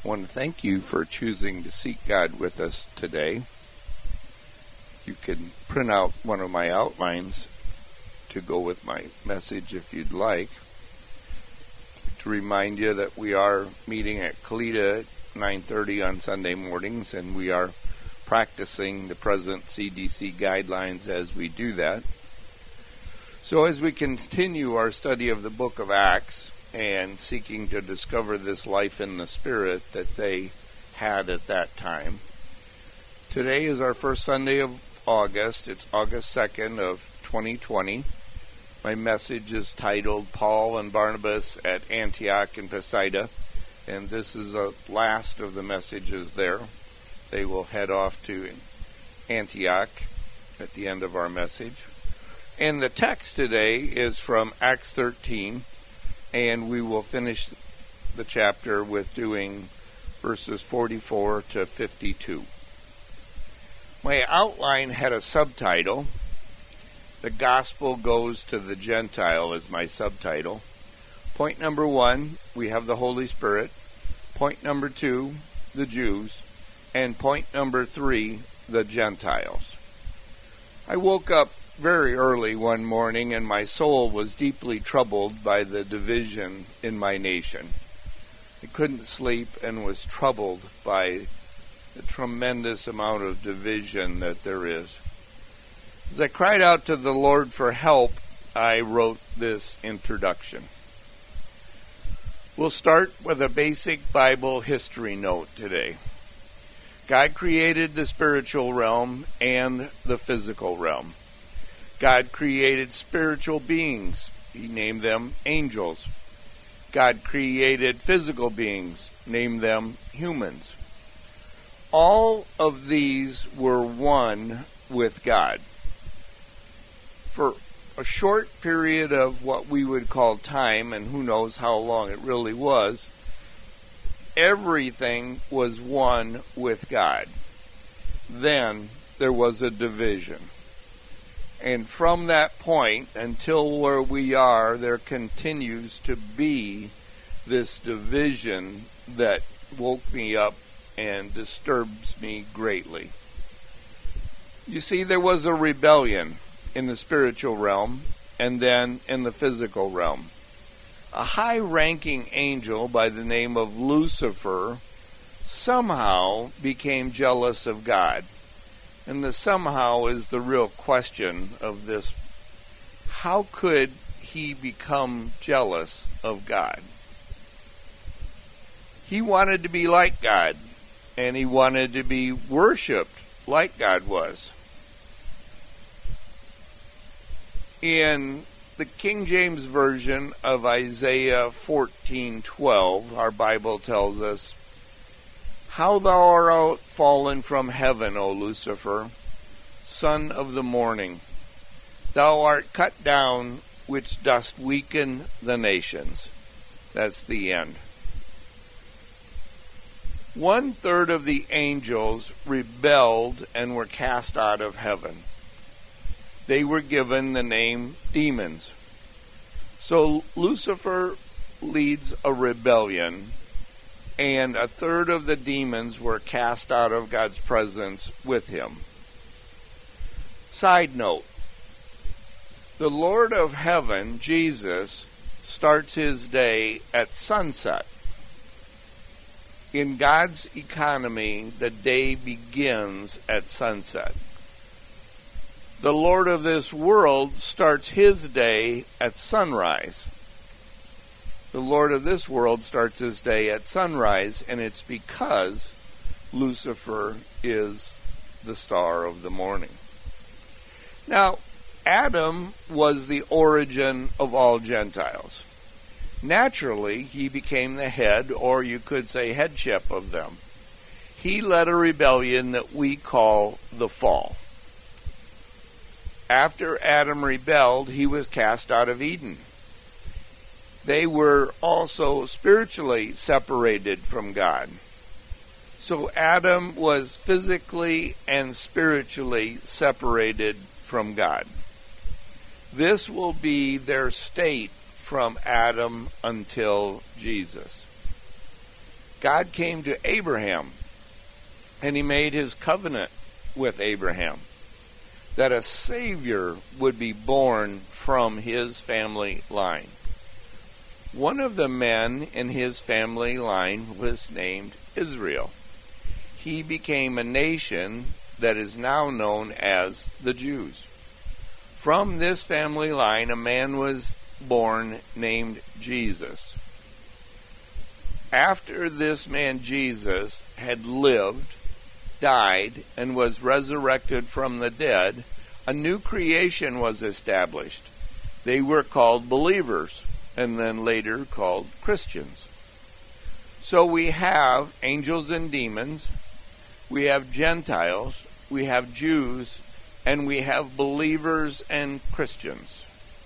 I want to thank you for choosing to seek God with us today. You can print out one of my outlines to go with my message if you'd like. To remind you that we are meeting at Kalita at 9:30 on Sunday mornings, and we are practicing the present CDC guidelines as we do that. So as we continue our study of the book of Acts and seeking to discover this life in the Spirit that they had at that time, today is our first Sunday of August. It's August 2nd of 2020. My message is titled Paul and Barnabas at Antioch and Pisidia, and this is the last of the messages there. They will head off to Antioch at the end of our message. And the text today is from Acts 13, and we will finish the chapter with doing verses 44 to 52. My outline had a subtitle. The Gospel Goes to the Gentile is my subtitle. Point number 1, we have the Holy Spirit. Point number 2, the Jews. And point number 3, the Gentiles. I woke up very early one morning, and my soul was deeply troubled by the division in my nation. I couldn't sleep and was troubled by the tremendous amount of division that there is. As I cried out to the Lord for help, I wrote this introduction. We'll start with a basic Bible history note today. God created the spiritual realm and the physical realm. God created spiritual beings. He named them angels. God created physical beings, named them humans. All of these were one with God. For a short period of what we would call time, and who knows how long it really was, everything was one with God. Then there was a division. And from that point until where we are, there continues to be this division that woke me up and disturbs me greatly. You see, there was a rebellion in the spiritual realm and then in the physical realm. A high-ranking angel by the name of Lucifer somehow became jealous of God. And the somehow is the real question of this. How could he become jealous of God? He wanted to be like God, and he wanted to be worshipped like God was. In the King James Version of Isaiah 14:12, our Bible tells us, "How thou art fallen from heaven, O Lucifer, son of the morning. Thou art cut down, which dost weaken the nations." That's the end. 1/3 of the angels rebelled and were cast out of heaven. They were given the name demons. So Lucifer leads a rebellion, and 1/3 of the demons were cast out of God's presence with him. Side note, the Lord of heaven, Jesus, starts his day at sunset. In God's economy, the day begins at sunset. The Lord of this world starts his day at sunrise. The Lord of this world starts his day at sunrise, and it's because Lucifer is the star of the morning. Now, Adam was the origin of all Gentiles. Naturally, he became the head, or you could say headship of them. He led a rebellion that we call the fall. After Adam rebelled, he was cast out of Eden. They were also spiritually separated from God. So Adam was physically and spiritually separated from God. This will be their state from Adam until Jesus. God came to Abraham, and he made his covenant with Abraham that a Savior would be born from his family line. One of the men in his family line was named Israel. He became a nation that is now known as the Jews. From this family line, a man was born named Jesus. After this man Jesus had lived, died, and was resurrected from the dead, a new creation was established. They were called believers, and then later called Christians. So we have angels and demons, we have Gentiles, we have Jews, and we have believers and Christians.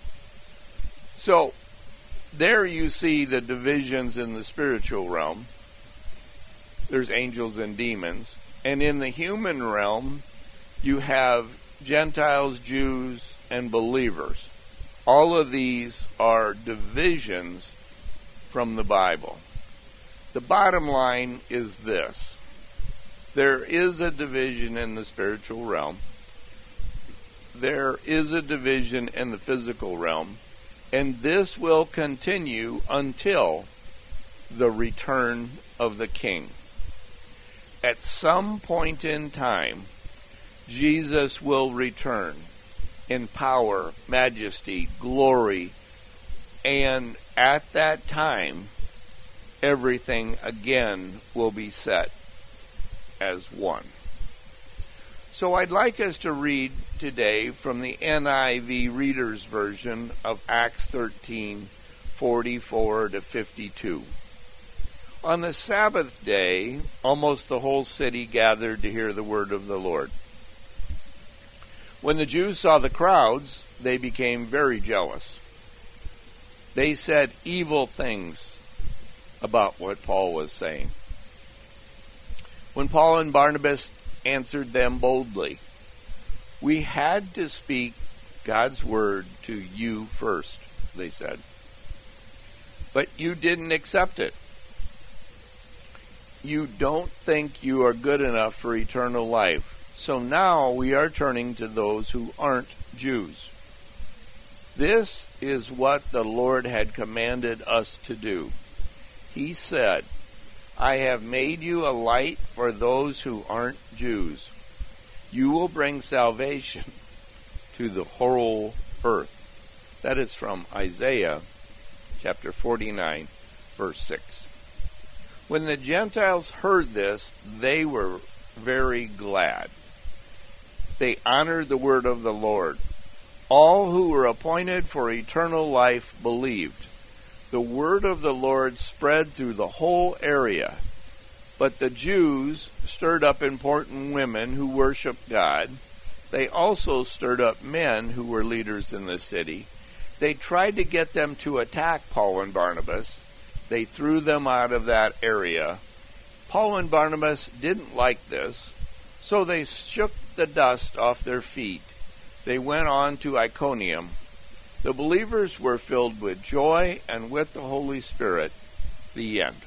So there you see the divisions in the spiritual realm. There's angels and demons. And in the human realm, you have Gentiles, Jews, and believers. All of these are divisions from the Bible. The bottom line is this. There is a division in the spiritual realm. There is a division in the physical realm. And this will continue until the return of the King. At some point in time, Jesus will return in power, majesty, glory, and at that time, everything again will be set as one. So I'd like us to read today from the NIV Reader's Version of Acts 13:44 to 52. On the Sabbath day, almost the whole city gathered to hear the word of the Lord. When the Jews saw the crowds, they became very jealous. They said evil things about what Paul was saying. When Paul and Barnabas answered them boldly, "We had to speak God's word to you first," they said. "But you didn't accept it. You don't think you are good enough for eternal life. So now we are turning to those who aren't Jews. This is what the Lord had commanded us to do. He said, 'I have made you a light for those who aren't Jews. You will bring salvation to the whole earth.'" That is from Isaiah chapter 49, verse 6. When the Gentiles heard this, they were very glad. They honored the word of the Lord. All who were appointed for eternal life believed. The word of the Lord spread through the whole area. But the Jews stirred up important women who worshiped God. They also stirred up men who were leaders in the city. They tried to get them to attack Paul and Barnabas. They threw them out of that area. Paul and Barnabas didn't like this, so they shook the dust off their feet. They went on to Iconium. The believers were filled with joy and with the Holy Spirit. The end.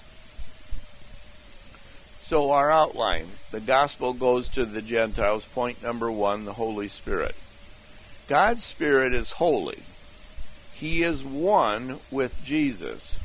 So our outline, the gospel goes to the Gentiles. Point number 1, the Holy Spirit. God's Spirit is holy. He is one with Jesus.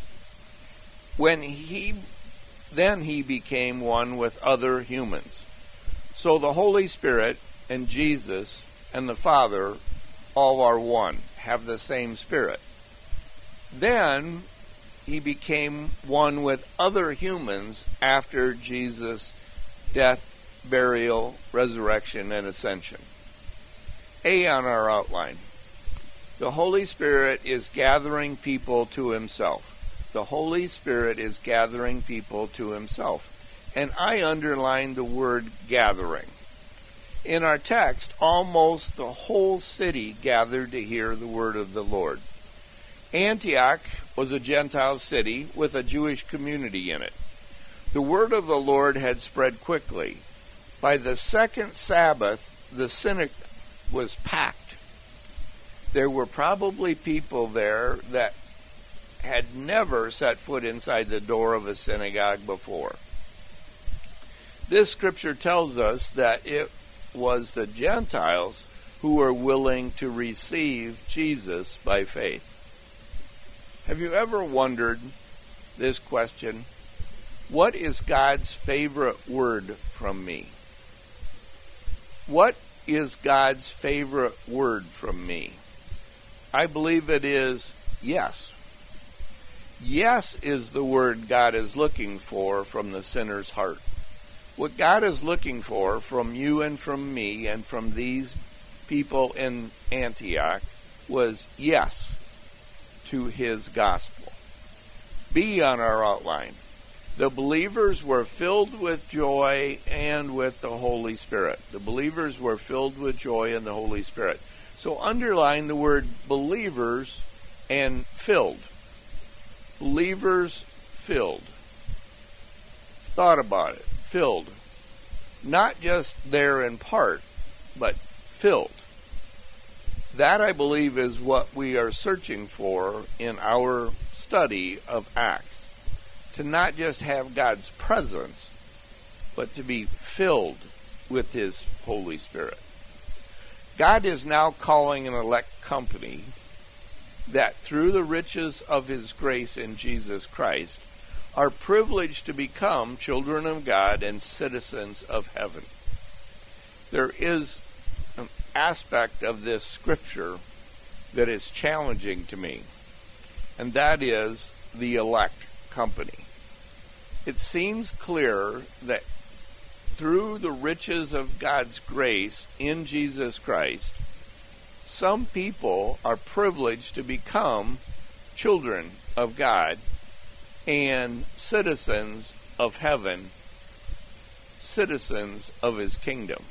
Then he became one with other humans. So the Holy Spirit and Jesus and the Father all are one, have the same Spirit. Then he became one with other humans after Jesus' death, burial, resurrection, and ascension. A on our outline. The Holy Spirit is gathering people to himself. The Holy Spirit is gathering people to himself. And I underline the word gathering. In our text, almost the whole city gathered to hear the word of the Lord. Antioch was a Gentile city with a Jewish community in it. The word of the Lord had spread quickly. By the second Sabbath, the synagogue was packed. There were probably people there that had never set foot inside the door of a synagogue before. This scripture tells us that it was the Gentiles who were willing to receive Jesus by faith. Have you ever wondered this question? What is God's favorite word from me? What is God's favorite word from me? I believe it is yes. Yes is the word God is looking for from the sinner's heart. What God is looking for from you and from me and from these people in Antioch was yes to his gospel. B on our outline. The believers were filled with joy and with the Holy Spirit. The believers were filled with joy and the Holy Spirit. So underline the word believers and filled. Believers filled. Thought about it. Filled. Not just there in part, but filled. That, I believe, is what we are searching for in our study of Acts. To not just have God's presence, but to be filled with his Holy Spirit. God is now calling an elect company that through the riches of his grace in Jesus Christ are privileged to become children of God and citizens of heaven. There is an aspect of this scripture that is challenging to me, and that is the elect company. It seems clear that through the riches of God's grace in Jesus Christ, some people are privileged to become children of God and citizens of heaven, citizens of his kingdom.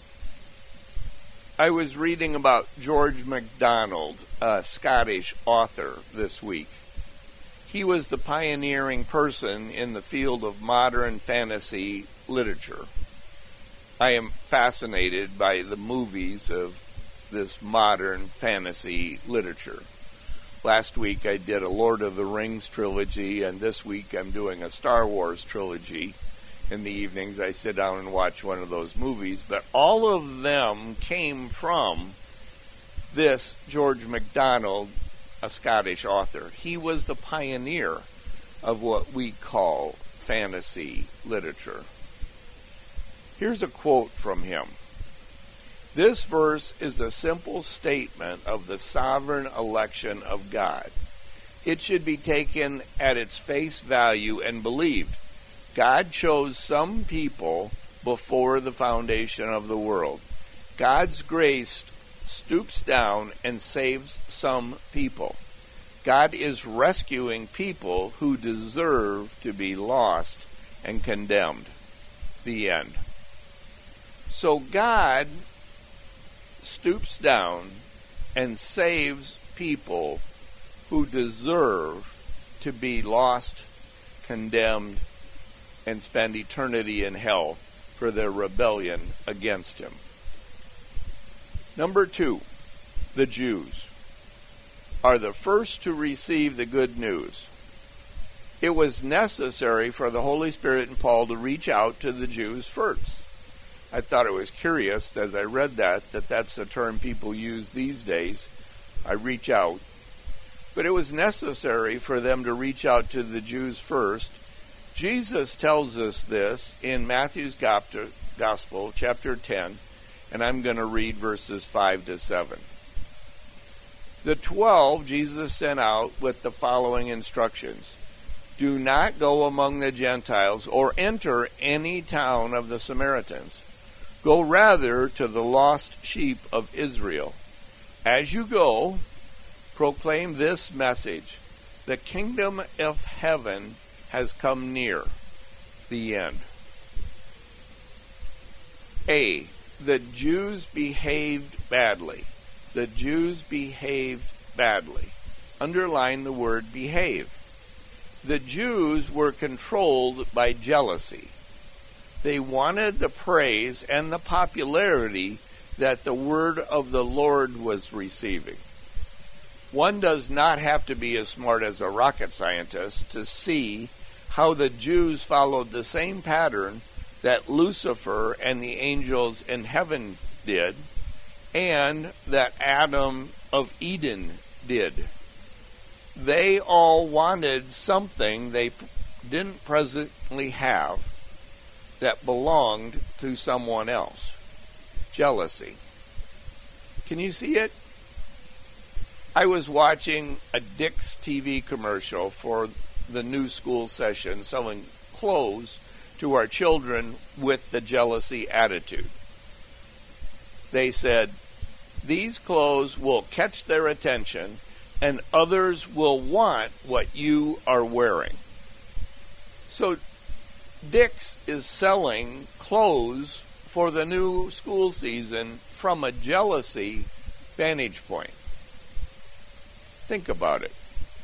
I was reading about George MacDonald, a Scottish author, this week. He was the pioneering person in the field of modern fantasy literature. I am fascinated by the movies of this modern fantasy literature. Last week I did a Lord of the Rings trilogy, and this week I'm doing a Star Wars trilogy. In the evenings I sit down and watch one of those movies, but all of them came from this George MacDonald, a Scottish author. He was the pioneer of what we call fantasy literature. Here's a quote from him. This verse is a simple statement of the sovereign election of God. It should be taken at its face value and believed. God chose some people before the foundation of the world. God's grace stoops down and saves some people. God is rescuing people who deserve to be lost and condemned. The end. So God stoops down and saves people who deserve to be lost, condemned, and spend eternity in hell for their rebellion against him. Number 2, the Jews are the first to receive the good news. It was necessary for the Holy Spirit and Paul to reach out to the Jews first. I thought it was curious as I read that that's the term people use these days. I reach out. But it was necessary for them to reach out to the Jews first. Jesus tells us this in Matthew's Gospel, chapter 10, and I'm going to read verses 5 to 7. The 12 Jesus sent out with the following instructions. Do not go among the Gentiles or enter any town of the Samaritans. Go rather to the lost sheep of Israel. As you go, proclaim this message. The kingdom of heaven has come near. The end. A. The Jews behaved badly. The Jews behaved badly. Underline the word behave. The Jews were controlled by jealousy. They wanted the praise and the popularity that the word of the Lord was receiving. One does not have to be as smart as a rocket scientist to see how the Jews followed the same pattern that Lucifer and the angels in heaven did, and that Adam of Eden did. They all wanted something they didn't presently have that belonged to someone else. Jealousy. Can you see it? I was watching a Dick's TV commercial for the new school session selling clothes to our children with the jealousy attitude. They said, "These clothes will catch their attention and others will want what you are wearing." So Dick's is selling clothes for the new school season from a jealousy vantage point. Think about it.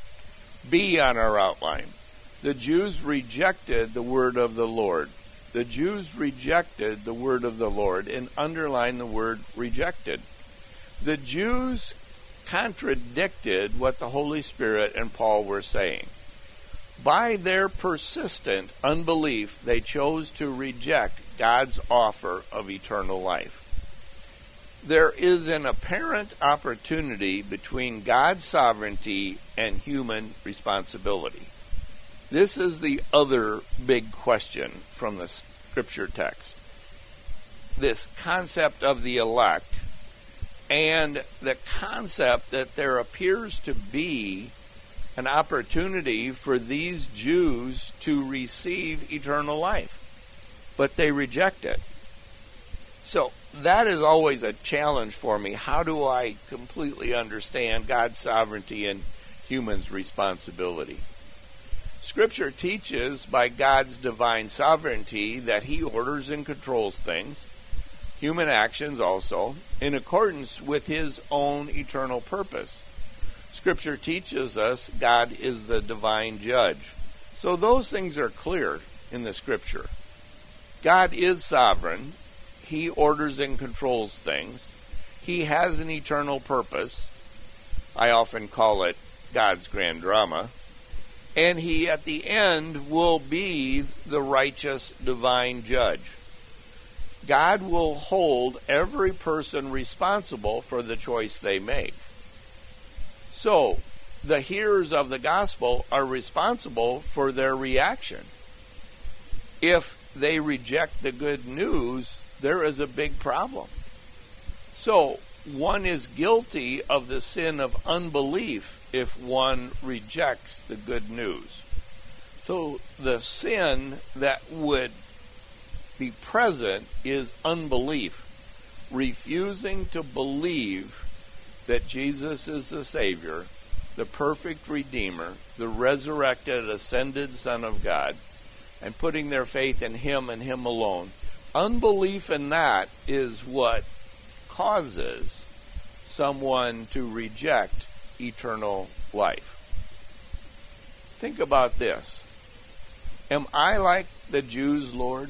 B on our outline. The Jews rejected the word of the Lord. The Jews rejected the word of the Lord, and underline the word rejected. The Jews contradicted what the Holy Spirit and Paul were saying. By their persistent unbelief, they chose to reject God's offer of eternal life. There is an apparent opportunity between God's sovereignty and human responsibility. This is the other big question from the scripture text. This concept of the elect, and the concept that there appears to be an opportunity for these Jews to receive eternal life, but they reject it. So that is always a challenge for me. How do I completely understand God's sovereignty and humans' responsibility? Scripture teaches by God's divine sovereignty that He orders and controls things, human actions also, in accordance with His own eternal purpose. Scripture teaches us God is the divine judge. So those things are clear in the Scripture. God is sovereign. He orders and controls things. He has an eternal purpose. I often call it God's grand drama. And He, at the end, will be the righteous divine judge. God will hold every person responsible for the choice they make. So, the hearers of the gospel are responsible for their reaction. If they reject the good news, there is a big problem. So, one is guilty of the sin of unbelief if one rejects the good news. So, the sin that would be present is unbelief, refusing to believe that Jesus is the Savior, the perfect Redeemer, the resurrected, ascended Son of God, and putting their faith in Him and Him alone. Unbelief in that is what causes someone to reject eternal life. Think about this. Am I like the Jews, Lord?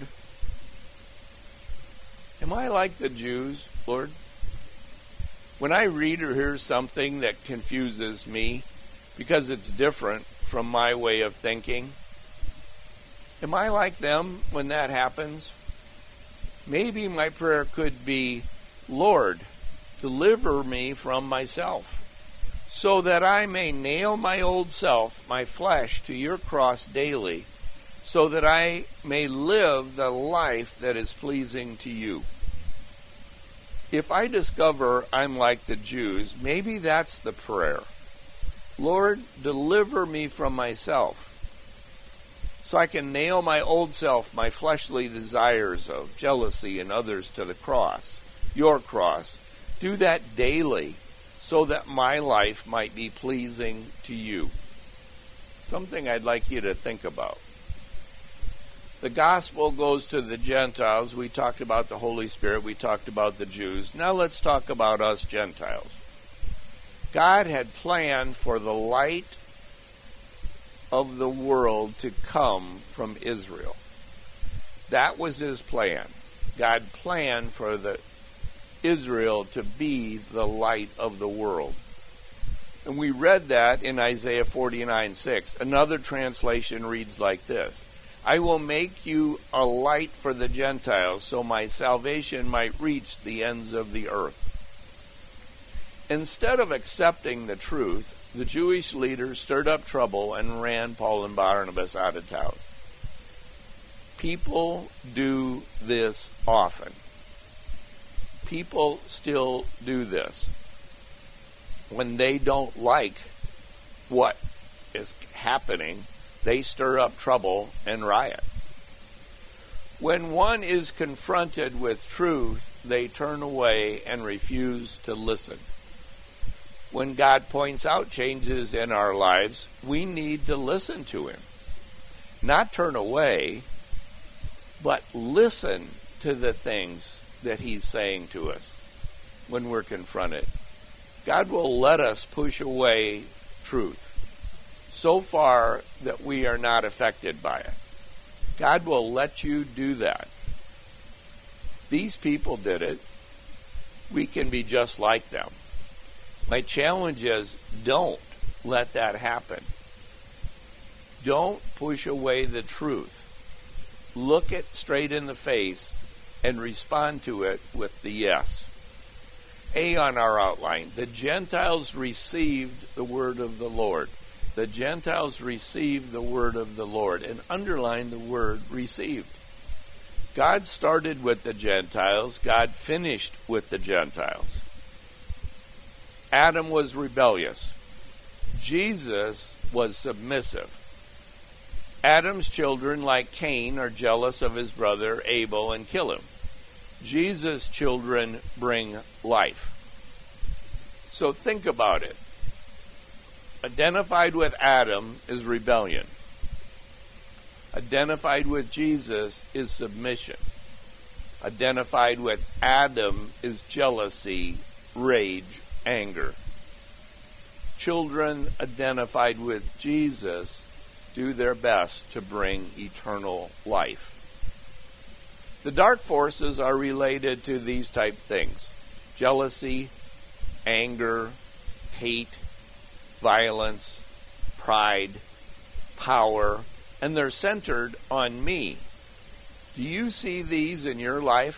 Am I like the Jews, Lord? When I read or hear something that confuses me because it's different from my way of thinking, am I like them when that happens? Maybe my prayer could be, Lord, deliver me from myself, so that I may nail my old self, my flesh, to your cross daily, so that I may live the life that is pleasing to you. If I discover I'm like the Jews, maybe that's the prayer. Lord, deliver me from myself, so I can nail my old self, my fleshly desires of jealousy and others to the cross, your cross. Do that daily, so that my life might be pleasing to you. Something I'd like you to think about. The gospel goes to the Gentiles. We talked about the Holy Spirit. We talked about the Jews. Now let's talk about us Gentiles. God had planned for the light of the world to come from Israel. That was His plan. God planned for Israel to be the light of the world. And we read that in Isaiah 49:6. Another translation reads like this: I will make you a light for the Gentiles, so my salvation might reach the ends of the earth. Instead of accepting the truth, the Jewish leaders stirred up trouble and ran Paul and Barnabas out of town. People do this often. People still do this. When they don't like what is happening, they stir up trouble and riot. When one is confronted with truth, they turn away and refuse to listen. When God points out changes in our lives, we need to listen to Him. Not turn away, but listen to the things that He's saying to us when we're confronted. God will let us push away truth so far that we are not affected by it. God will let you do that. These people did it. We can be just like them. My challenge is, don't let that happen. Don't push away the truth. Look it straight in the face and respond to it with the yes. A on our outline: the Gentiles received the word of the Lord. The Gentiles received the word of the Lord. And underline the word received. God started with the Gentiles. God finished with the Gentiles. Adam was rebellious. Jesus was submissive. Adam's children, like Cain, are jealous of his brother Abel and kill him. Jesus' children bring life. So think about it. Identified with Adam is rebellion. Identified with Jesus is submission. Identified with Adam is jealousy, rage, anger. Children identified with Jesus do their best to bring eternal life. The dark forces are related to these type things: jealousy, anger, hate, violence, pride, power, and they're centered on me. Do you see these in your life?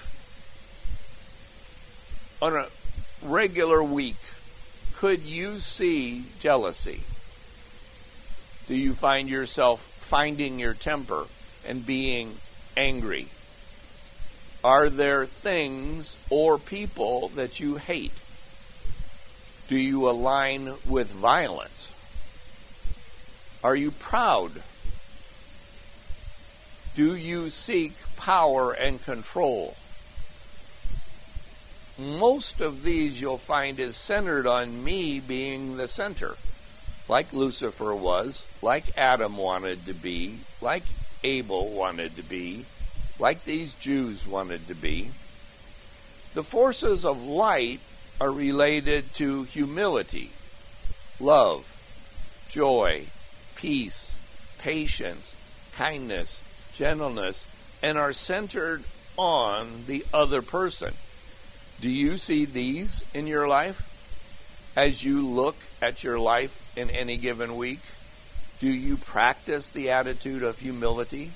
On a regular week, could you see jealousy? Do you find yourself finding your temper and being angry? Are there things or people that you hate? Do you align with violence? Are you proud? Do you seek power and control? Most of these you'll find is centered on me being the center, like Lucifer was, like Adam wanted to be, like Abel wanted to be, like these Jews wanted to be. The forces of light are related to humility, love, joy, peace, patience, kindness, gentleness, and are centered on the other person. Do you see these in your life? As you look at your life in any given week, do you practice the attitude of humility?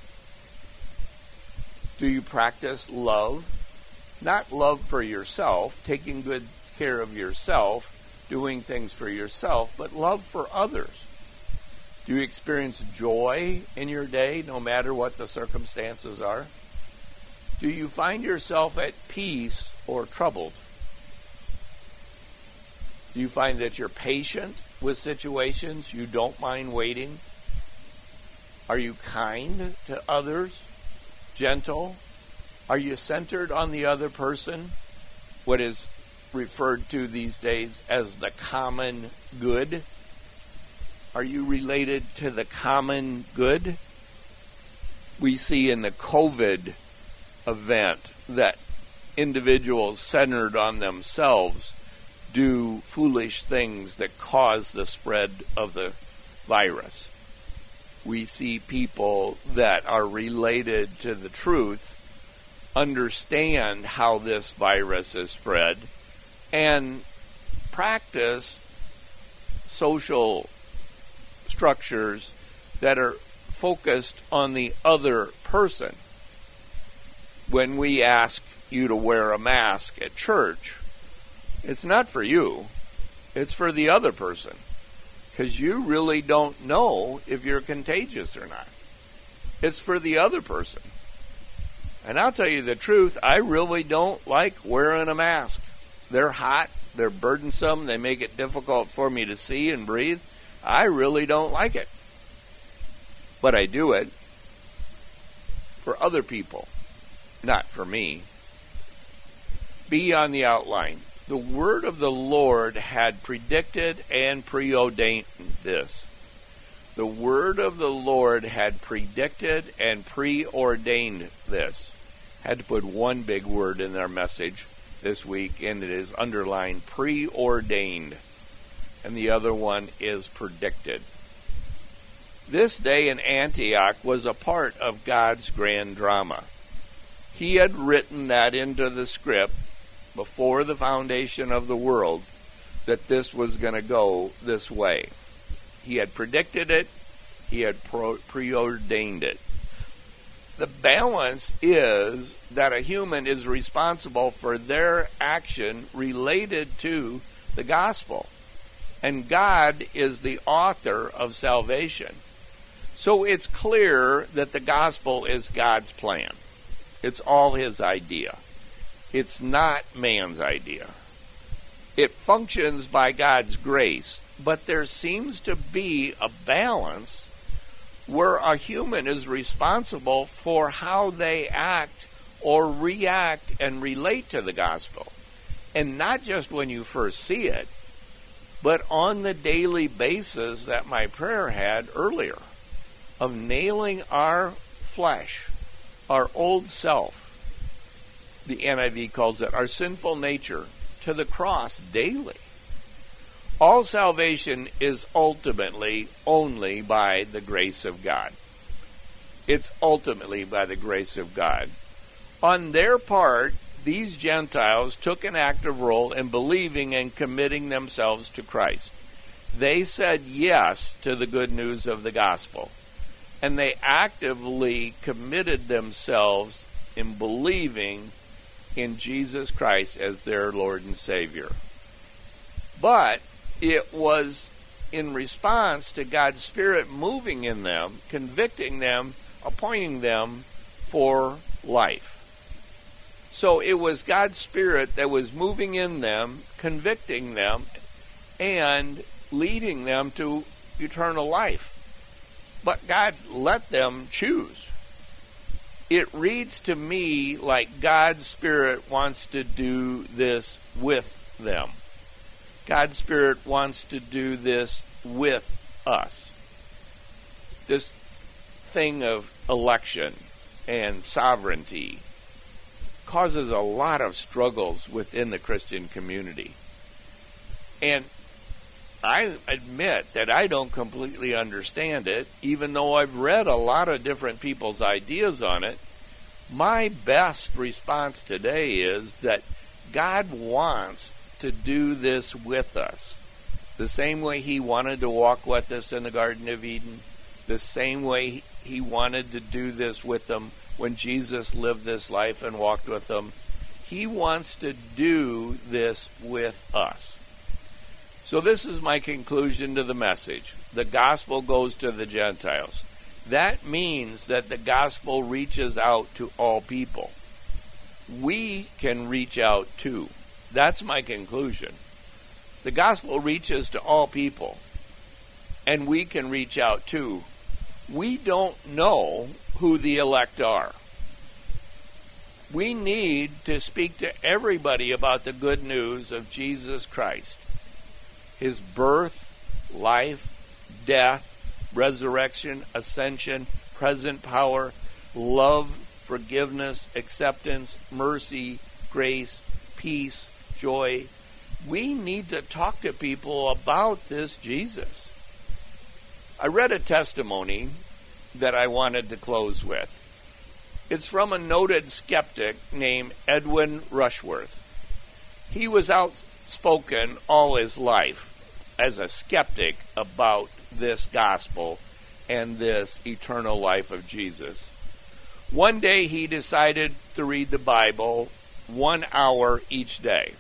Do you practice love? Not love for yourself, taking good care of yourself, doing things for yourself, but love for others. Do you experience joy in your day, no matter what the circumstances are? Do you find yourself at peace or troubled? Do you find that you're patient with situations? You don't mind waiting? Are you kind to others? Gentle? Are you centered on the other person? What is referred to these days as the common good? Are you related to the common good? We see in the COVID event that individuals centered on themselves do foolish things that cause the spread of the virus. We see people that are related to the truth understand how this virus is spread and practice social structures that are focused on the other person. When we ask you to wear a mask at church, it's not for you, it's for the other person, because you really don't know if you're contagious or not. It's for the other person. And I'll tell you the truth, I really don't like wearing a mask. They're hot, they're burdensome, they make it difficult for me to see and breathe. I really don't like it. But I do it for other people, not for me. Be on the outline. The word of the Lord had predicted and preordained this. The word of the Lord had predicted and preordained this. Had to put one big word in our message this week, and it is underlined preordained. And the other one is predicted. This day in Antioch was a part of God's grand drama. He had written that into the script before the foundation of the world, that this was going to go this way. He had predicted it. He had preordained it. The balance is that a human is responsible for their action related to the gospel. And God is the author of salvation. So it's clear that the gospel is God's plan. It's all His idea. It's not man's idea. It functions by God's grace, but there seems to be a balance where a human is responsible for how they act or react and relate to the gospel. And not just when you first see it, but on the daily basis that my prayer had earlier, of nailing our flesh, our old self, the NIV calls it our sinful nature, to the cross daily. All salvation is ultimately only by the grace of God. It's ultimately by the grace of God. On their part, these Gentiles took an active role in believing and committing themselves to Christ. They said yes to the good news of the gospel, and they actively committed themselves in believing in Jesus Christ as their Lord and Savior. But it was in response to God's Spirit moving in them, convicting them, appointing them for life. So it was God's Spirit that was moving in them, convicting them, and leading them to eternal life. But God let them choose. It reads to me like God's Spirit wants to do this with them. God's Spirit wants to do this with us. This thing of election and sovereignty causes a lot of struggles within the Christian community. And I admit that I don't completely understand it, even though I've read a lot of different people's ideas on it. My best response today is that God wants to do this with us. The same way He wanted to walk with us in the Garden of Eden, the same way He wanted to do this with them when Jesus lived this life and walked with them. He wants to do this with us. So this is my conclusion to the message. The gospel goes to the Gentiles. That means that the gospel reaches out to all people. We can reach out too. That's my conclusion. The gospel reaches to all people, and we can reach out too. We don't know who the elect are. We need to speak to everybody about the good news of Jesus Christ. His birth, life, death, resurrection, ascension, present power, love, forgiveness, acceptance, mercy, grace, peace, joy. We need to talk to people about this Jesus. I read a testimony that I wanted to close with. It's from a noted skeptic named Edwin Rushworth. He was outspoken all his life as a skeptic about this gospel and this eternal life of Jesus. One day he decided to read the Bible 1 hour each day.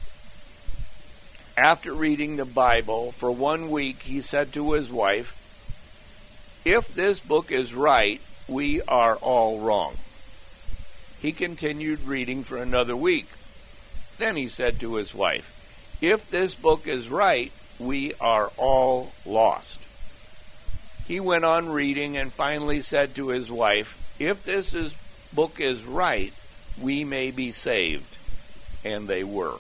After reading the Bible for 1 week, he said to his wife, "If this book is right, we are all wrong." He continued reading for another week. Then he said to his wife, "If this book is right, we are all lost." He went on reading and finally said to his wife, "If this book is right, we may be saved." And they were.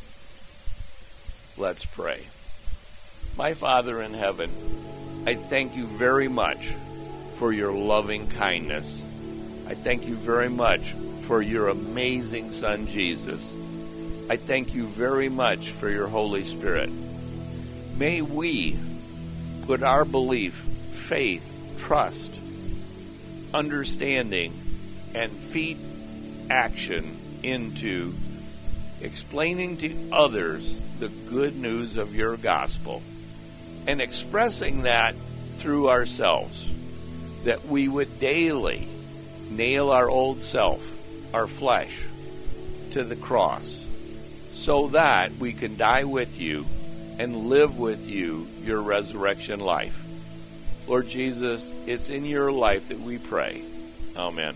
Let's pray. My Father in heaven, I thank you very much for your loving kindness. I thank you very much for your amazing Son, Jesus. I thank you very much for your Holy Spirit. May we put our belief, faith, trust, understanding, and feet action into explaining to others the good news of your gospel and expressing that through ourselves, that we would daily nail our old self, our flesh, to the cross so that we can die with you and live with you your resurrection life. Lord Jesus, it's in your life that we pray. Amen.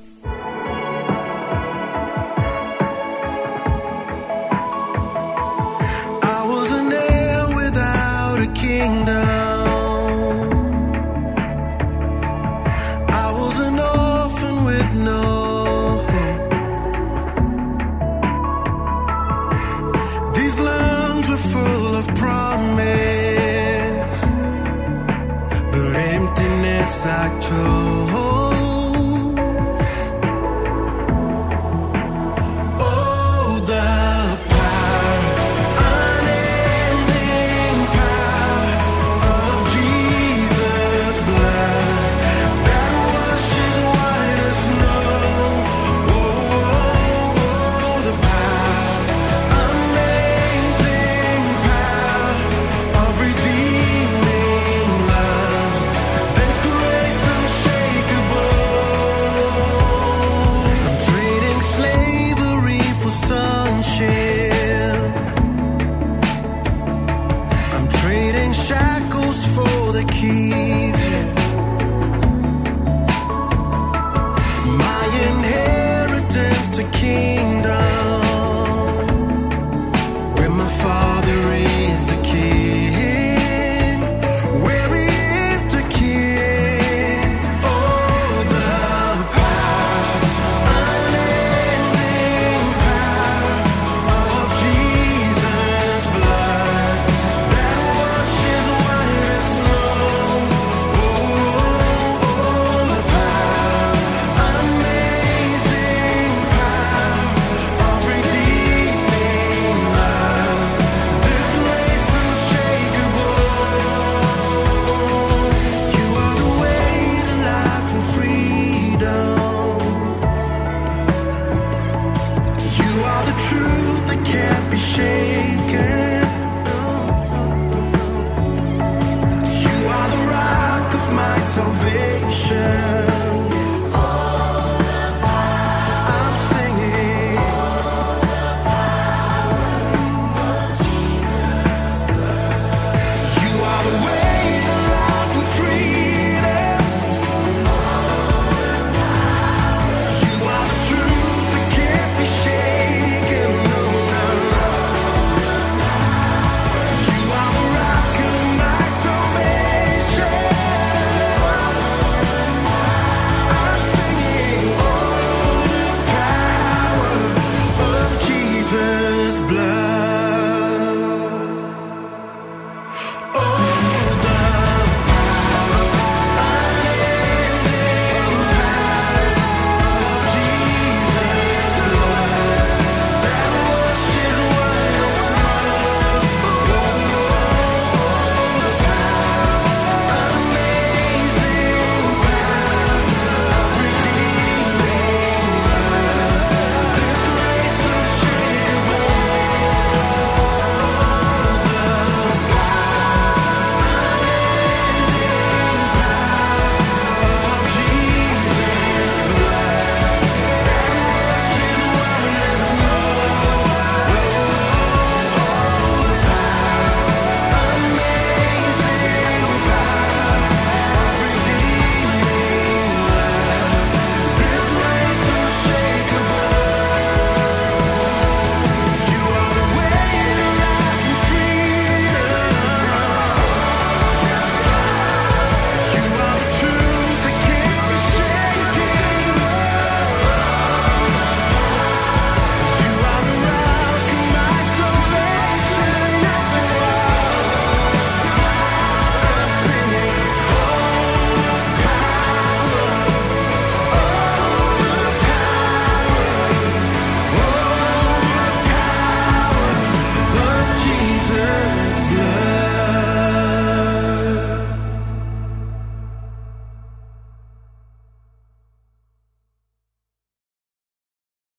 I was an heir without a kingdom. I was an orphan with no hope. These lungs were full of promise, but emptiness I chose. Oh, the power, unending power of Jesus' blood that washes white as snow. Oh, the power, amazing power of redeeming love. There's grace unshakable. I'm trading slavery for sonship. I'm trading shackles for the keys. My inheritance to kingdom, where my Father is the King, where He is the King. Oh, the power, unending power of Jesus' blood that washes white as snow. Oh, the power, amazing power of redeeming love. There's grace unshakable. You are the way to life and freedom. You are the truth that can't be shaken.